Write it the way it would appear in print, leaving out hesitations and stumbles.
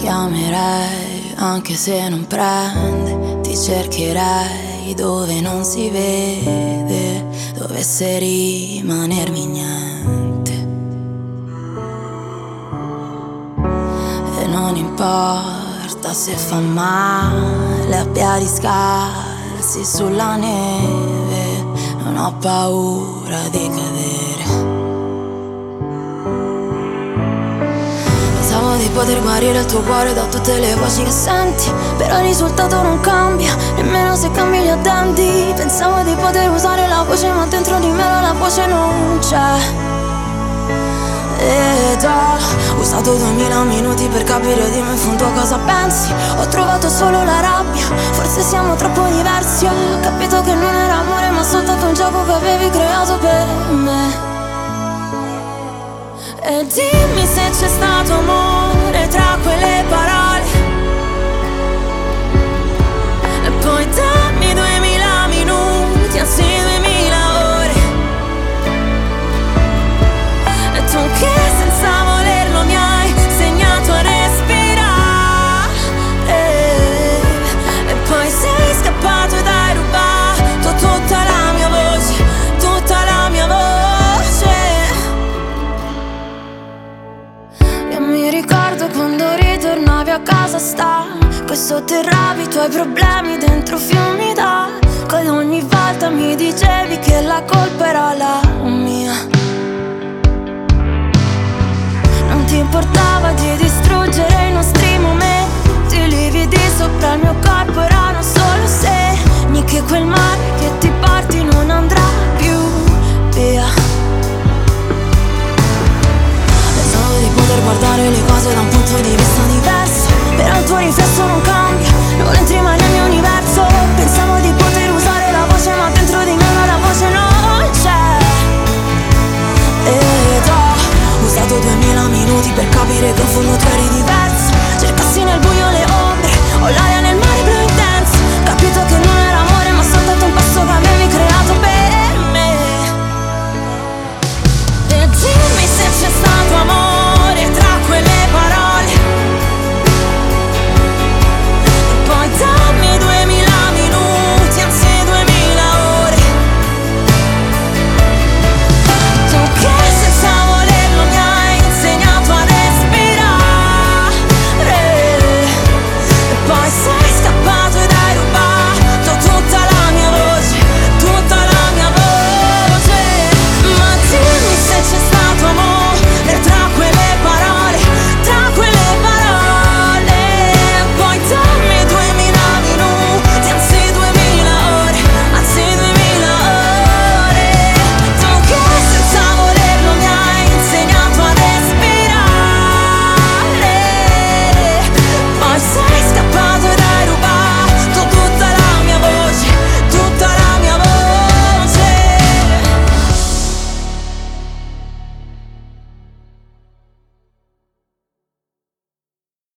chiamerei anche se non prende, ti cercherei dove non si vede, dovesse rimanermi niente. E non importa se fa male a piedi scalzi sulla neve, non ho paura di cadere. Pensavo di poter guarire il tuo cuore da tutte le voci che senti, però il risultato non cambia, nemmeno se cambi gli addenti. Pensavo di poter usare la voce, ma dentro di me la voce non c'è. Ed ho usato 2000 minuti per capire di me in fondo cosa pensi. Ho trovato solo la rabbia, forse siamo troppo diversi. Ho capito che non era amore, ma soltanto un gioco che avevi creato per me. E dimmi se c'è stato amore tra quelle parole, e poi dammi 2000 minuti, anzi 2000 ore. E tu che senza volerlo mi hai segnato a respirare, e poi sei scappato ed hai rubato tutta la mia voce, tutta la mia voce. Mi ricordo quando ritornavi a casa stanco e sotterravi i tuoi problemi dentro fiumi d'acqua, ed ogni volta mi dicevi che la colpa era la mia. Non ti importava di distruggere il